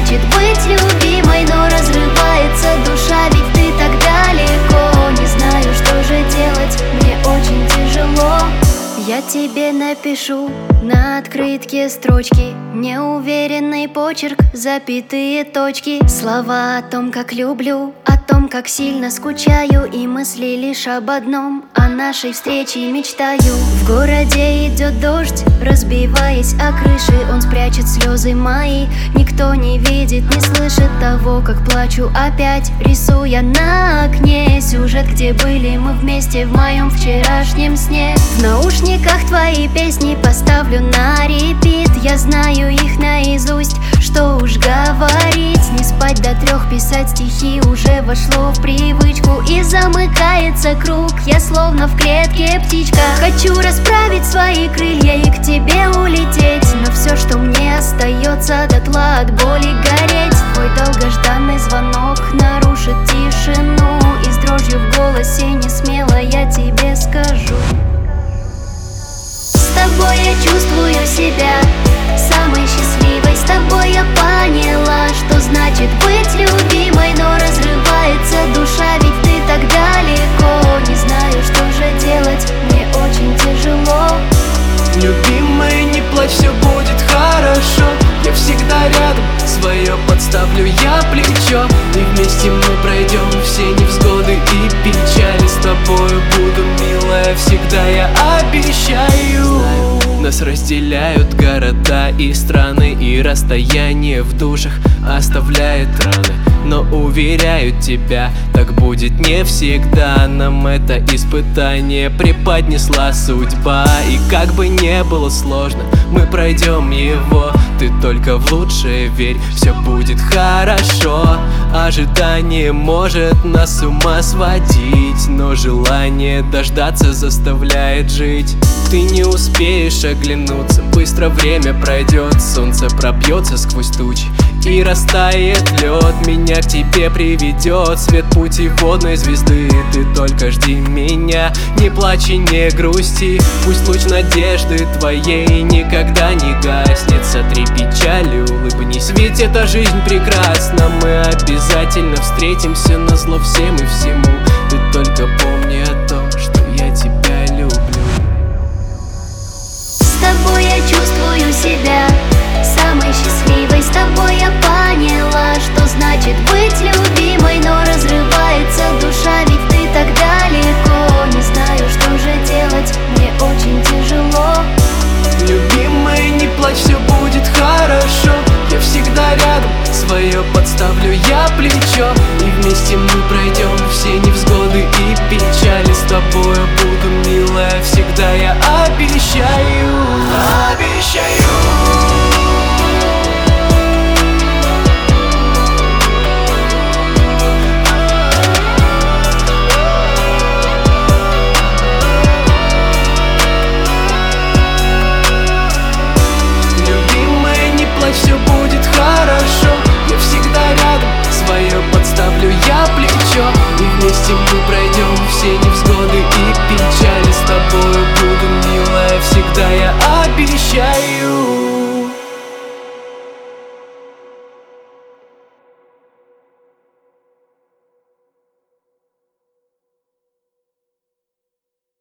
значит быть любимой, но разрывается душа, ведь ты так далеко. Не знаю, что же делать, мне очень тяжело. Я тебе напишу на открытке строчки, неуверенный почерк, запятые точки. Слова о том, как люблю, о том, как сильно скучаю, и мысли лишь об одном: о нашей встрече мечтаю. В городе идет дождь, разбиваясь о крыши, он спрячет слезы мои. Никто не видит, не слышит того, как плачу опять, рисуя на окне сюжет, где были мы вместе в моем вчерашнем сне. В наушниках твои песни поставлю на репит, я знаю их наизусть, что уж говорить. Не спать до 3, писать стихи уже вошло в привычку, и замыкается круг, я словно в клетке птичка. Хочу расправить свои крылья и к тебе улететь, но все, что мне остается, дотла от боли гореть. Твой долгожданный звонок нарушит тишину, и с дрожью в голосе не смело я тебе скажу: с тобой я чувствую себя самой счастливой, с тобой я поняла, что значит быть любимой, но разрывается душа, ведь ты так далеко. Не знаю, что же делать, мне очень тяжело. Любимая, не плачь, все будет хорошо. Я всегда рядом, свое подставлю я плечо, и вместе мы пройдем все невзгоды и печали. С тобою буду, милая, всегда я обещаю. Нас разделяют города и страны, и расстояние в душах оставляет раны. Но уверяю тебя, так будет не всегда. Нам это испытание преподнесла судьба, и как бы не было сложно, мы пройдем его. Ты только в лучшее верь, все будет хорошо. Ожидание может нас с ума сводить, но желание дождаться заставляет жить. Ты не успеешь оглянуться, быстро время пройдет, солнце пробьется сквозь тучи и растает лед. Меня к тебе приведет свет путеводной звезды. Ты только жди меня, не плачь и не грусти. Пусть луч надежды твоей никогда не гаснет. Сотри печали, улыбнись, ведь эта жизнь прекрасна. Мы обязательно встретимся назло всем и всему. Ты только помни о том, что я тебя люблю. С тобой я чувствую себя самой счастливой, с тобой я поняла, что значит быть любимой, но разрывается душа, ведь ты так далеко. Не знаю, что же делать, мне очень тяжело. Любимая, не плачь, все будет хорошо. Я всегда рядом, свое подставлю я плечо, и вместе мы пройдем все невзгоды и печали. С тобою буду, милая, всегда я обещаю.